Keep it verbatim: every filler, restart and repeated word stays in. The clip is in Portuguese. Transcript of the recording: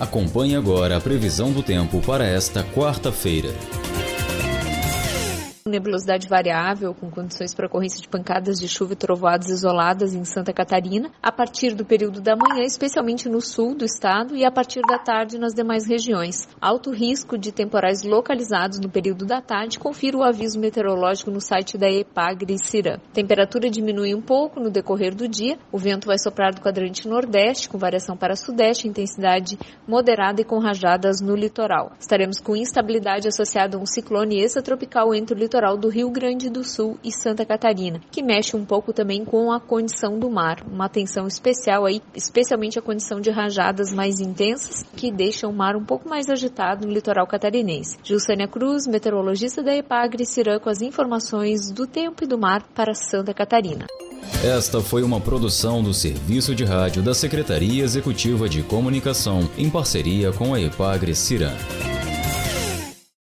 Acompanhe agora a previsão do tempo para esta quarta-feira. Nebulosidade variável, com condições para ocorrência de pancadas de chuva e trovoadas isoladas em Santa Catarina, a partir do período da manhã, especialmente no sul do estado, e a partir da tarde nas demais regiões. Alto risco de temporais localizados no período da tarde, confira o aviso meteorológico no site da EPAGRE-CIRAM. Temperatura diminui um pouco no decorrer do dia, o vento vai soprar do quadrante nordeste, com variação para sudeste, intensidade moderada e com rajadas no litoral. Estaremos com instabilidade associada a um ciclone extratropical entre o litoral do Rio Grande do Sul e Santa Catarina, que mexe um pouco também com a condição do mar. Uma atenção especial aí, especialmente a condição de rajadas mais intensas, que deixam o mar um pouco mais agitado no litoral catarinense. Gilsânia Cruz, meteorologista da EPAGRE-CIRAM, com as informações do tempo e do mar para Santa Catarina. Esta foi uma produção do Serviço de Rádio da Secretaria Executiva de Comunicação, em parceria com a EPAGRE-CIRAM.